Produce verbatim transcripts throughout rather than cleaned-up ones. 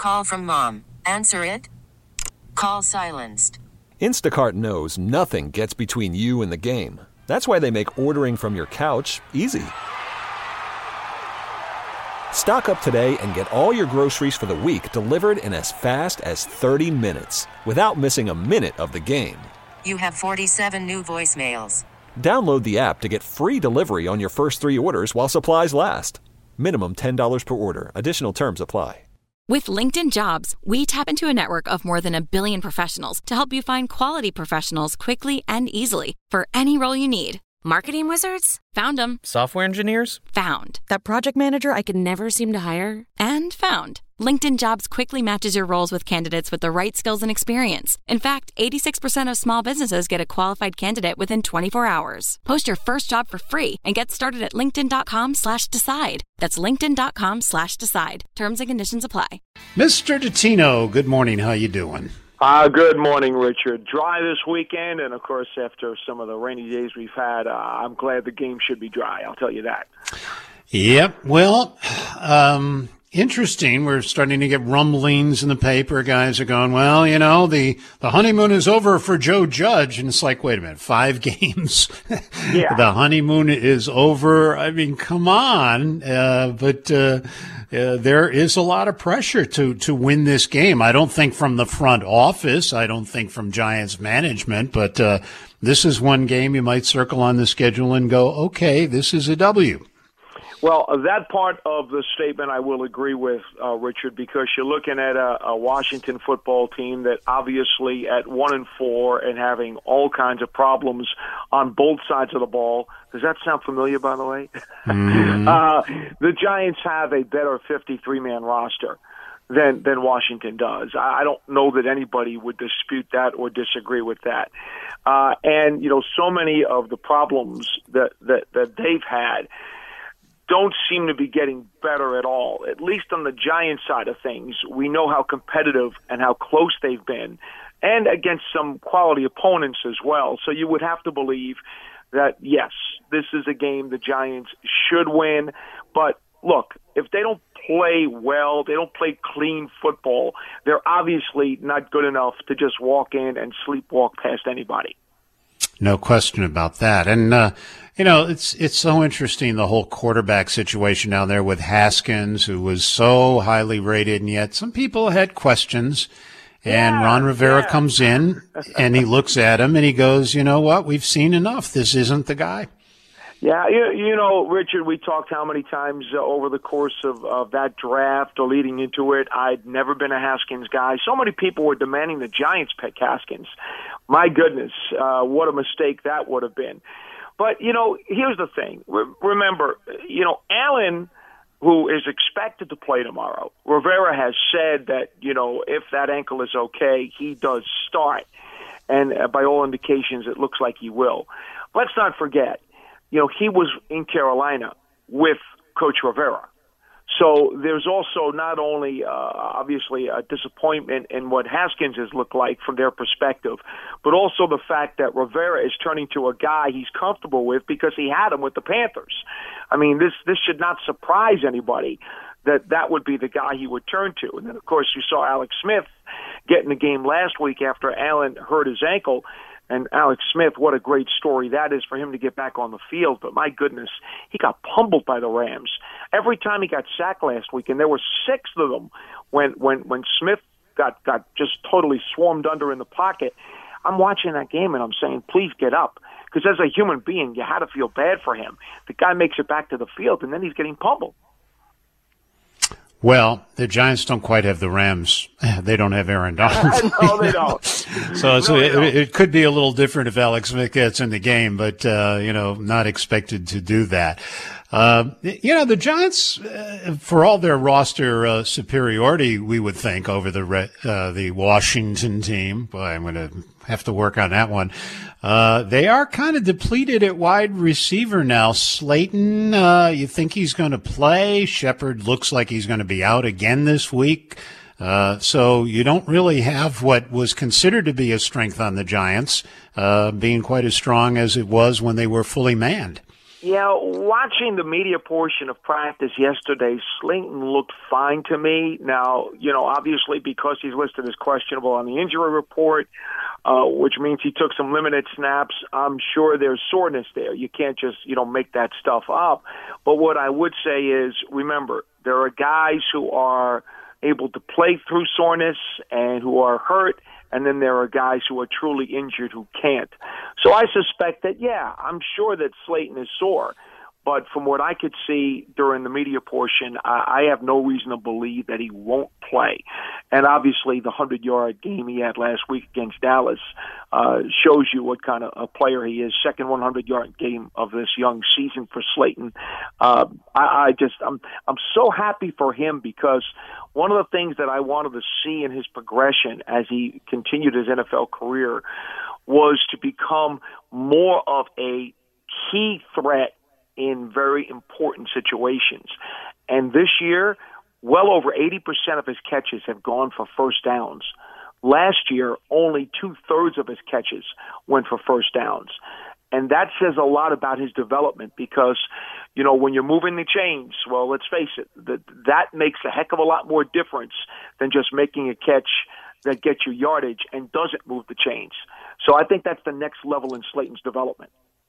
Call from mom. Answer it. Call silenced. Instacart knows nothing gets between you and the game. That's why they make ordering from your couch easy. Stock up today and get all your groceries for the week delivered in as fast as thirty minutes without missing a minute of the game. You have forty-seven new voicemails. Download the app to get free delivery on your first three orders while supplies last. Minimum ten dollars per order. Additional terms apply. With LinkedIn Jobs, we tap into a network of more than a billion professionals to help you find quality professionals quickly and easily for any role you need. Marketing wizards? Found them. Software engineers? Found. That project manager I could never seem to hire? And found. LinkedIn Jobs quickly matches your roles with candidates with the right skills and experience. In fact, eighty-six percent of small businesses get a qualified candidate within twenty-four hours. Post your first job for free and get started at linkedin.com slash decide. That's linkedin.com slash decide. Terms and conditions apply. Mister Dottino, good morning. How you doing? Uh, good morning, Richard. Dry this weekend, and, of course, after some of the rainy days we've had, uh, I'm glad the game should be dry, I'll tell you that. Yep. Well, um, interesting. We're starting to get rumblings in the paper. Guys are going, well, you know, the, the honeymoon is over for Joe Judge. And it's like, wait a minute, five games? Yeah. The honeymoon is over. I mean, come on. Uh, but, uh, Uh, there is a lot of pressure to, to win this game. I don't think from the front office. I don't think from Giants management. But uh, this is one game you might circle on the schedule and go, okay, this is a W. Well, that part of the statement I will agree with, uh, Richard, because you're looking at a, a Washington football team that obviously at one and four and having all kinds of problems on both sides of the ball. Does that sound familiar, by the way? Mm. uh, the Giants have a better fifty-three man roster than than Washington does. I, I don't know that anybody would dispute that or disagree with that. Uh, and, you know, so many of the problems that, that, that they've had don't seem to be getting better at all, at least on the Giants side of things. We know how competitive and how close they've been, and against some quality opponents as well. So you would have to believe that, yes, this is a game the Giants should win. But, look, if they don't play well, they don't play clean football, they're obviously not good enough to just walk in and sleepwalk past anybody. No question about that. And, uh, you know, it's it's so interesting, the whole quarterback situation down there with Haskins, who was so highly rated, and yet some people had questions. And yeah, Ron Rivera yeah. comes in, and he looks at him, and he goes, you know what, we've seen enough. This isn't the guy. Yeah, you, you know, Richard, we talked how many times uh, over the course of, of that draft or leading into it, I'd never been a Haskins guy. So many people were demanding the Giants pick Haskins. My goodness, uh, what a mistake that would have been. But, you know, here's the thing. Re- remember, you know, Allen, who is expected to play tomorrow, Rivera has said that, you know, if that ankle is okay, he does start. And uh, by all indications, it looks like he will. Let's not forget, you know, he was in Carolina with Coach Rivera. So there's also not only, uh, obviously, a disappointment in what Haskins has looked like from their perspective, but also the fact that Rivera is turning to a guy he's comfortable with because he had him with the Panthers. I mean, this this should not surprise anybody that that would be the guy he would turn to. And then, of course, you saw Alex Smith get in the game last week after Allen hurt his ankle. And Alex Smith, what a great story that is for him to get back on the field. But my goodness, he got pummeled by the Rams. Every time he got sacked last week, and there were six of them when when, when Smith got, got just totally swarmed under in the pocket. I'm watching that game, and I'm saying, please get up. Because as a human being, you had to feel bad for him. The guy makes it back to the field, and then he's getting pummeled. Well, the Giants don't quite have the Rams. They don't have Aaron Donald. No, they don't. so so no, it, don't. it could be a little different if Alex Smith gets in the game, but, uh, you know, not expected to do that. Uh, you know, the Giants, uh, for all their roster uh, superiority, we would think, over the re- uh, the Washington team. Boy, I'm going to have to work on that one. Uh, they are kind of depleted at wide receiver now. Slayton, uh, you think he's going to play? Shepard looks like he's going to be out again this week. Uh, so you don't really have what was considered to be a strength on the Giants, uh, being quite as strong as it was when they were fully manned. Yeah, watching the media portion of practice yesterday, Slayton looked fine to me. Now, you know, obviously because he's listed as questionable on the injury report, uh, which means he took some limited snaps, I'm sure there's soreness there. You can't just, you know, make that stuff up. But what I would say is, remember, there are guys who are able to play through soreness and who are hurt, and then there are guys who are truly injured who can't. So I suspect that, yeah, I'm sure that Slayton is sore. But from what I could see during the media portion, I, I have no reason to believe that he won't play. And obviously the hundred-yard game he had last week against Dallas uh, shows you what kind of a player he is. Second hundred-yard game of this young season for Slayton. Uh, I, I just, I'm, I'm so happy for him because one of the things that I wanted to see in his progression as he continued his N F L career was to become more of a key threat in very important situations. And this year, well over eighty percent of his catches have gone for first downs. Last year, only two-thirds of his catches went for first downs. And that says a lot about his development because, you know, when you're moving the chains, well, let's face it, that, that makes a heck of a lot more difference than just making a catch that gets you yardage and doesn't move the chains. So I think that's the next level in Slayton's development.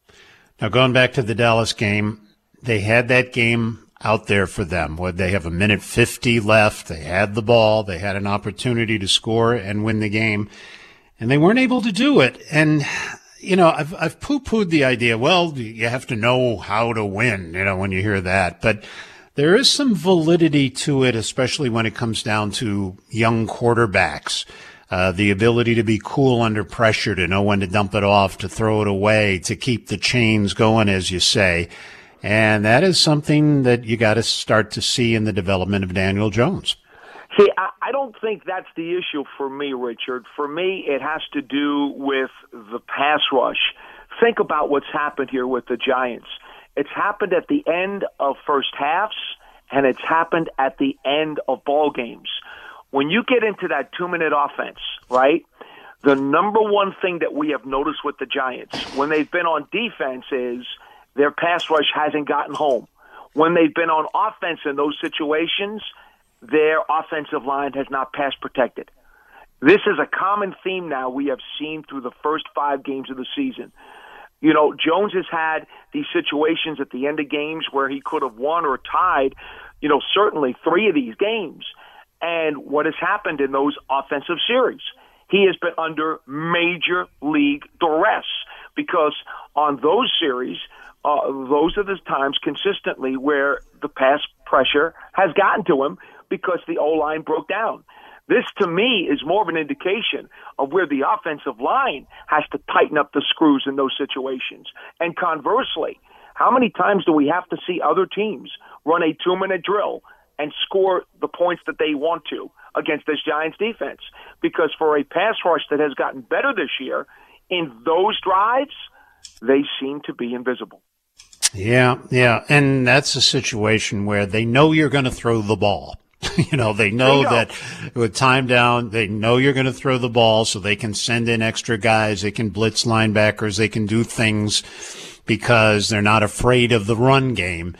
Now, going back to the Dallas game, they had that game out there for them. Would they have a minute fifty left? They had the ball. They had an opportunity to score and win the game, and they weren't able to do it. And, you know, I've, I've poo-pooed the idea, well, you have to know how to win, you know, when you hear that. But there is some validity to it, especially when it comes down to young quarterbacks. Uh, the ability to be cool under pressure, to know when to dump it off, to throw it away, to keep the chains going, as you say. And that is something that you got to start to see in the development of Daniel Jones. See, I, I don't think that's the issue for me, Richard. For me, it has to do with the pass rush. Think about what's happened here with the Giants. It's happened at the end of first halves, and it's happened at the end of ball games. When you get into that two-minute offense, right, the number one thing that we have noticed with the Giants when they've been on defense is their pass rush hasn't gotten home. When they've been on offense in those situations, their offensive line has not pass protected. This is a common theme now we have seen through the first five games of the season. You know, Jones has had these situations at the end of games where he could have won or tied, you know, certainly three of these games. And what has happened in those offensive series? He has been under major league duress because on those series, uh, those are the times consistently where the pass pressure has gotten to him because the O-line broke down. This, to me, is more of an indication of where the offensive line has to tighten up the screws in those situations. And conversely, how many times do we have to see other teams run a two-minute drill and score the points that they want to against this Giants defense? Because for a pass rush that has gotten better this year, in those drives, they seem to be invisible. Yeah, yeah, and that's a situation where they know you're going to throw the ball. You know, they know that with time down, they know you're going to throw the ball, so they can send in extra guys, they can blitz linebackers, they can do things because they're not afraid of the run game.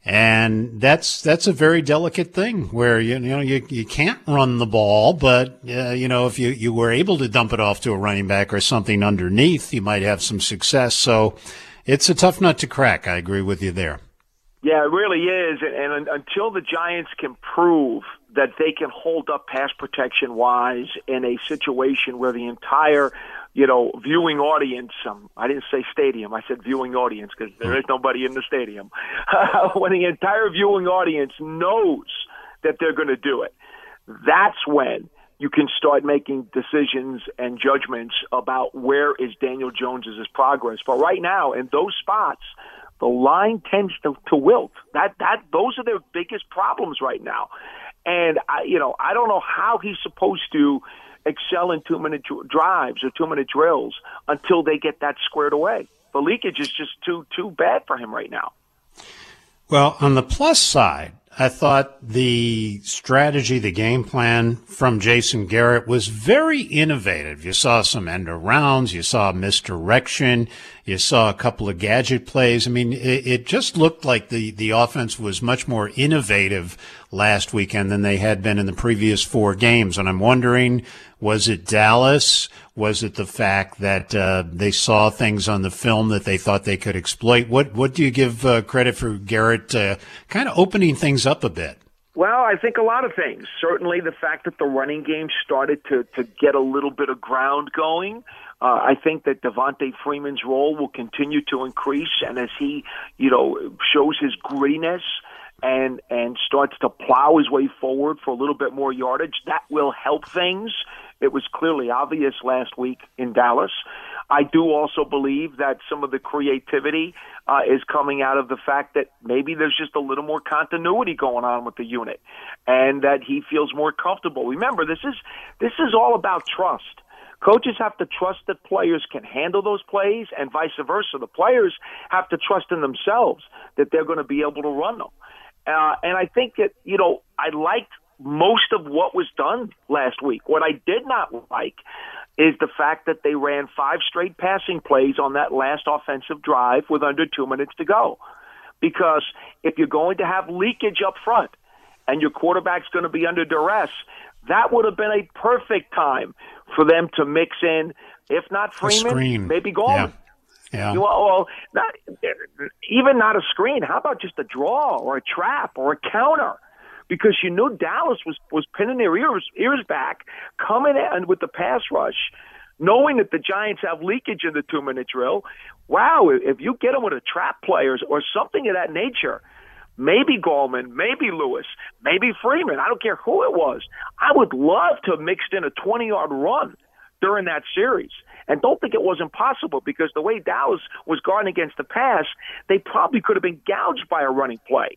And that's that's a very delicate thing where, you know, you you can't run the ball, but, uh, you know, if you, you were able to dump it off to a running back or something underneath, you might have some success. So it's a tough nut to crack. I agree with you there. Yeah, it really is. And, and until the Giants can prove that they can hold up pass protection-wise in a situation where the entire, you know, viewing audience, um, I didn't say stadium, I said viewing audience because there is nobody in the stadium. When the entire viewing audience knows that they're going to do it, that's when you can start making decisions and judgments about where is Daniel Jones's progress. But right now, in those spots, the line tends to, to wilt. That that those are their biggest problems right now. And I, you know, I don't know how he's supposed to excel in two-minute drives or two-minute drills until they get that squared away. The leakage is just too too bad for him right now. Well, on the plus side, I thought the strategy, the game plan from Jason Garrett was very innovative. You saw some end arounds, you saw misdirection, You saw a couple of gadget plays. I mean, it, it just looked like the, the offense was much more innovative last weekend than they had been in the previous four games. And I'm wondering, was it Dallas? Was it the fact that uh, they saw things on the film that they thought they could exploit? What what do you give uh, credit for Garrett uh, kind of opening things up a bit? Well, I think a lot of things. Certainly the fact that the running game started to, to get a little bit of ground going. Uh, I think that Devontae Freeman's role will continue to increase, and as he, you know, shows his grittiness and and starts to plow his way forward for a little bit more yardage, that will help things. It was clearly obvious last week in Dallas. I do also believe that some of the creativity uh, is coming out of the fact that maybe there's just a little more continuity going on with the unit, and that he feels more comfortable. Remember, this is this is all about trust. Coaches have to trust that players can handle those plays, and vice versa. The players have to trust in themselves that they're going to be able to run them. Uh, and I think that, you know, I liked most of what was done last week. What I did not like is the fact that they ran five straight passing plays on that last offensive drive with under two minutes to go. Because if you're going to have leakage up front and your quarterback's going to be under duress, that would have been a perfect time for them to mix in, if not Freeman, maybe Gallman. Yeah. Yeah. Well, not, even not a screen. How about just a draw or a trap or a counter? Because you knew Dallas was, was pinning their ears ears back, coming in with the pass rush, knowing that the Giants have leakage in the two-minute drill. Wow, if you get them with a trap players or something of that nature, maybe Gallman, maybe Lewis, maybe Freeman, I don't care who it was, I would love to have mixed in a twenty-yard run during that series. And don't think it wasn't possible, because the way Dallas was guarding against the pass, they probably could have been gouged by a running play.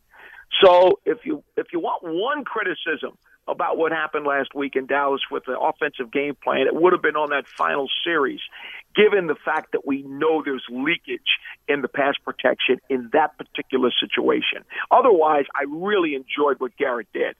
So if you if you want one criticism about what happened last week in Dallas with the offensive game plan, it would have been on that final series, given the fact that we know there's leakage in the pass protection in that particular situation. Otherwise, I really enjoyed what Garrett did.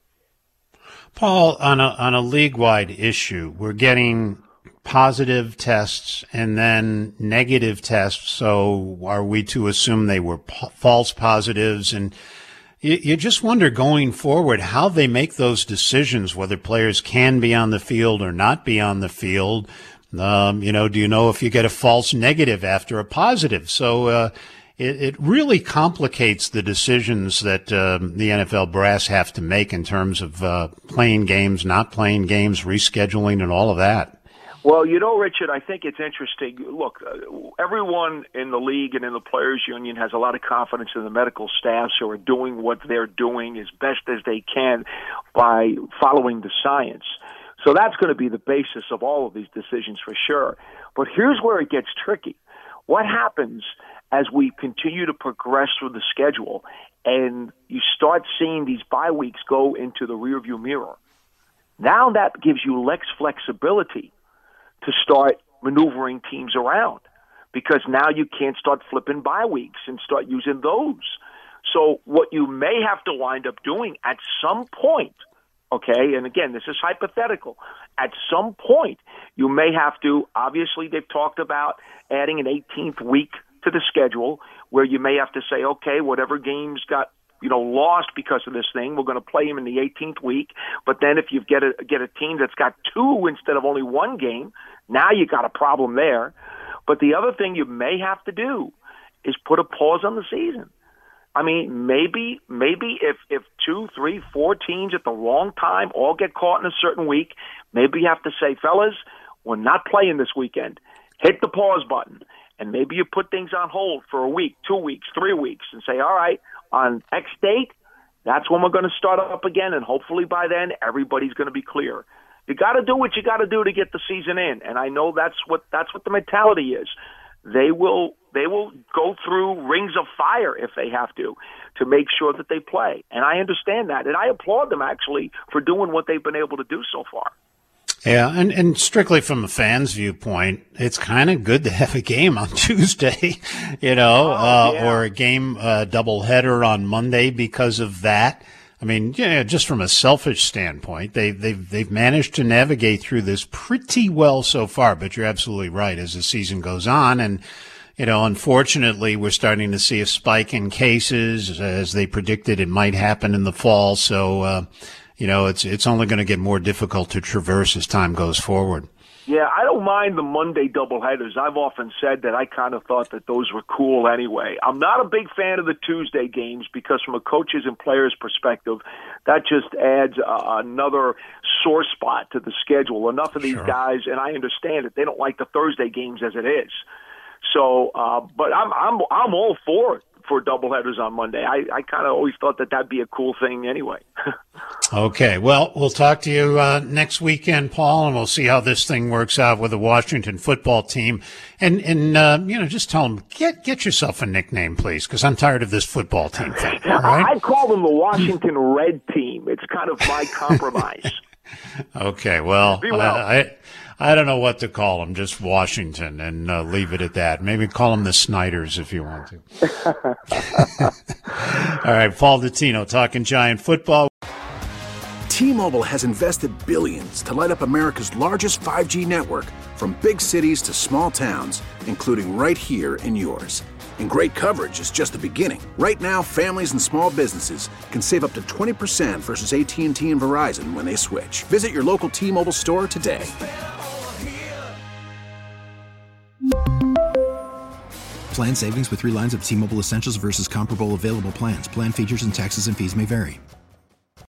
Paul, on a on a league-wide issue, we're getting positive tests and then negative tests. So are we to assume they were po- false positives? And you, you just wonder going forward how they make those decisions, whether players can be on the field or not be on the field. Um, you know, do you know if you get a false negative after a positive? So uh, it, it really complicates the decisions that um, the N F L brass have to make in terms of uh, playing games, not playing games, rescheduling, and all of that. Well, you know, Richard, I think it's interesting. Look, uh, everyone in the league and in the players' union has a lot of confidence in the medical staffs who are doing what they're doing as best as they can by following the science. So that's going to be the basis of all of these decisions for sure. But here's where it gets tricky. What happens as we continue to progress through the schedule and you start seeing these bye weeks go into the rearview mirror? Now that gives you less flexibility to start maneuvering teams around, because now you can't start flipping bye weeks and start using those. So what you may have to wind up doing at some point, okay, and again, this is hypothetical, at some point you may have to, obviously they've talked about adding an eighteenth week to the schedule where you may have to say, okay, whatever games got you know, lost because of this thing, we're going to play him in the eighteenth week. But then if you get a get a team that's got two instead of only one game, now you got a problem there. But the other thing you may have to do is put a pause on the season. I mean, maybe maybe if if two, three, four teams at the wrong time all get caught in a certain week, maybe you have to say, fellas, we're not playing this weekend. Hit the pause button. And maybe you put things on hold for a week, two weeks, three weeks, and say, all right, on X date, that's when we're going to start up again, and hopefully by then everybody's going to be clear. You got to do what you got to do to get the season in, and I know that's what that's what the mentality is. They will they will go through rings of fire if they have to to make sure that they play, and I understand that, and I applaud them actually for doing what they've been able to do so far. Yeah, and, and strictly from a fan's viewpoint, it's kind of good to have a game on Tuesday, you know, oh, uh, yeah. or a game uh, doubleheader on Monday because of that. I mean, yeah, just from a selfish standpoint, they, they've they've managed to navigate through this pretty well so far. But you're absolutely right. As the season goes on, and you know, unfortunately, we're starting to see a spike in cases, as they predicted it might happen in the fall. So, uh, you know, it's it's only going to get more difficult to traverse as time goes forward. Yeah, I don't mind the Monday doubleheaders. I've often said that I kind of thought that those were cool anyway. I'm not a big fan of the Tuesday games because from a coaches and players perspective, that just adds uh, another sore spot to the schedule. Enough of these Sure. guys, and I understand it, they don't like the Thursday games as it is. So, uh, but I'm I'm I'm all for it. For doubleheaders on Monday. I, I kind of always thought that that'd be a cool thing anyway. Okay. Well, we'll talk to you uh, next weekend, Paul, and we'll see how this thing works out with the Washington football team. And, and uh, you know, just tell them, get get yourself a nickname, please, because I'm tired of this football team thing. All right? I call them the Washington Red Team. It's kind of my compromise. Okay. Well, Be well. Uh, I I don't know what to call them, just Washington, and uh, leave it at that. Maybe call them the Snyders if you want to. All right, Paul Dottino talking Giant football. T-Mobile has invested billions to light up America's largest five G network, from big cities to small towns, including right here in yours. And great coverage is just the beginning. Right now, families and small businesses can save up to twenty percent versus A T and T and Verizon when they switch. Visit your local T-Mobile store today. Plan savings with three lines of T-Mobile Essentials versus comparable available plans. Plan features and taxes and fees may vary.